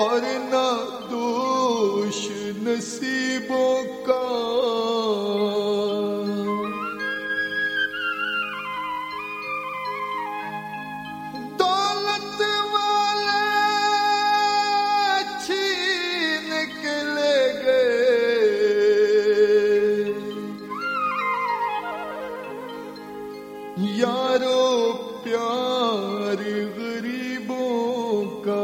और ना दोष नसीबों का। दौलत वाले छीन के ले गए, यारो प्यार गरीबों का।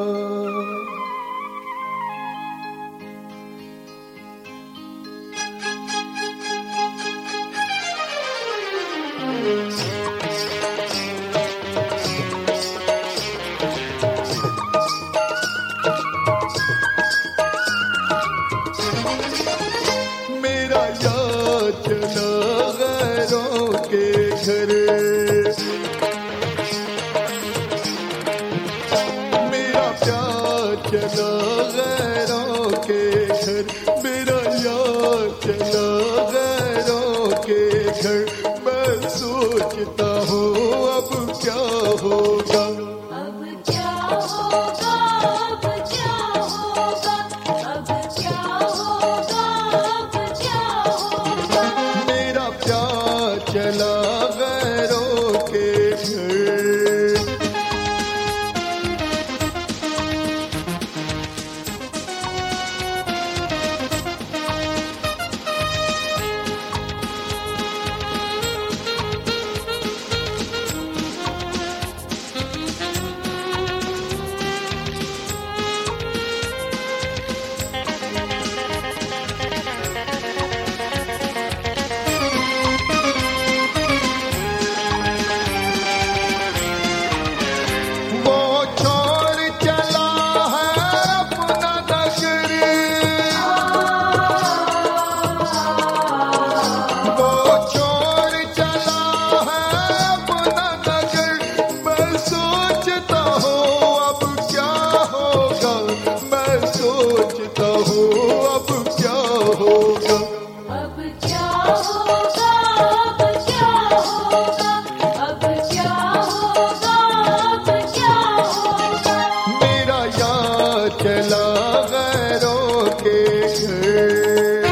मेरा यार चला गैरों के घर, मेरा प्यार चला गैरों के घर, मेरा यार चला गैरों के घर। मैं सोचता हूँ अब क्या होगा, अब क्या होगा, अब क्या होगा, अब क्या होगा, अब क्या होगा। मेरा प्यार चला गैरों के घर। चला गैरों के घर।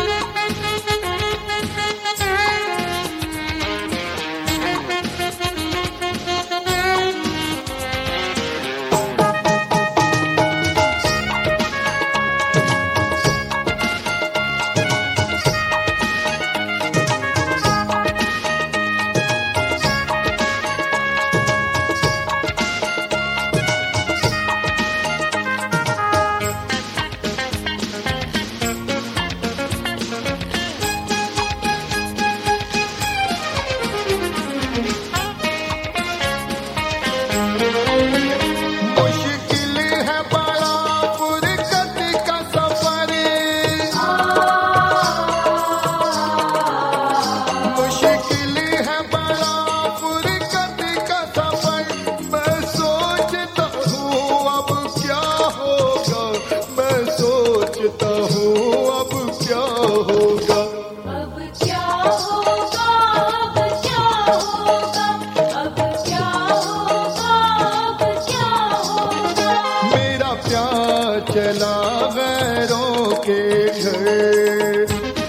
चला गैरों के घर।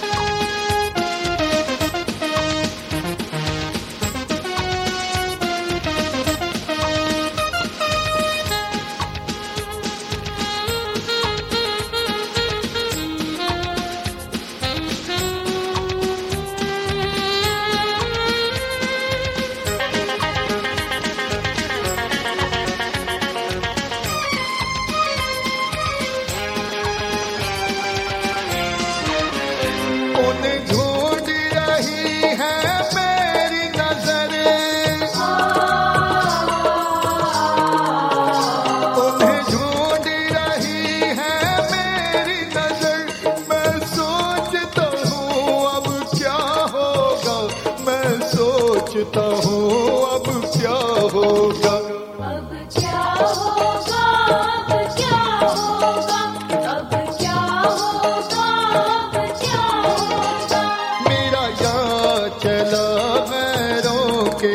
सोचता हूँ अब क्या होगा, अब क्या होगा, अब क्या होगा, अब क्या होगा, अब क्या होगा। मेरा यार चला गैरों के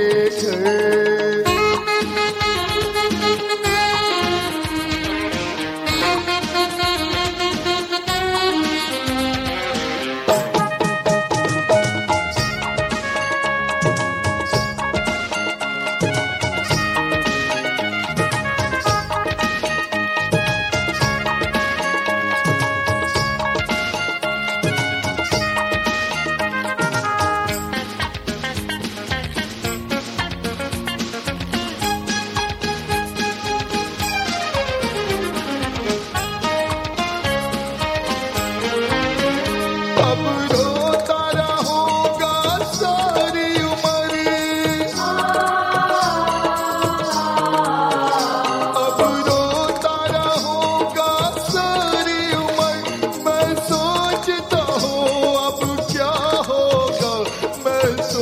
घर।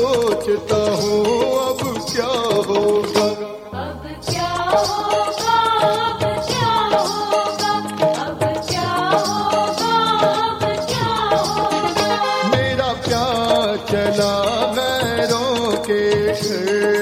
सोचता हूँ अब क्या होगा। अब क्या होगा, अब क्या होगा, अब क्या होगा, अब क्या होगा। मेरा प्यार चला गैरों के घर।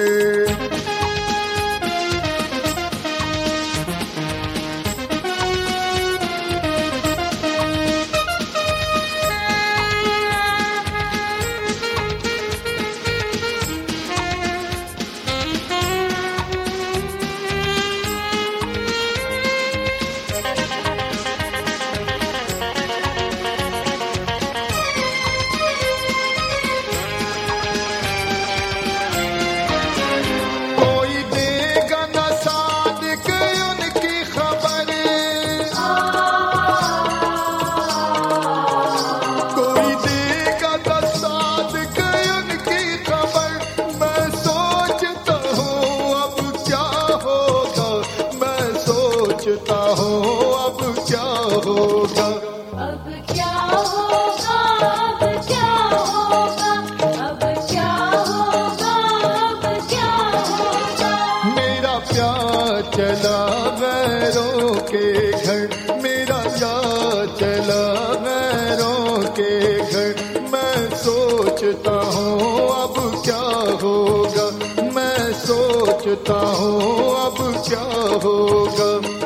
सोचता हूँ अब क्या होगा। अब क्या होगा, अब क्या होगा, अब क्या होगा, अब क्या होगा। मेरा प्यार चला गैरों के घर, मेरा प्यार चला गैरों के घर। मैं सोचता हूँ अब क्या होगा, मैं सोचता हूँ अब क्या होगा।